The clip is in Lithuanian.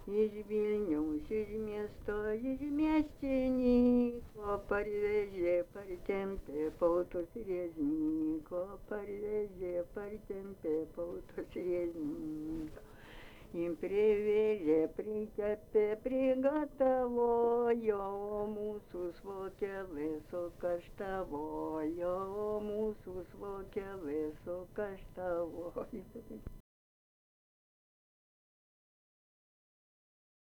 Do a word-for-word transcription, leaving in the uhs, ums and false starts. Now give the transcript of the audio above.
Iš Vilniaus, iš miesto, iš miestiniko parvežė, partempė pautos rieznyko, parvežė, partempė pautos rieznyko. Jim privežė, pritepė, prigatavojo, o mūsų svokelė sukaštavojo, o mūsų svokelė sukaštavojo.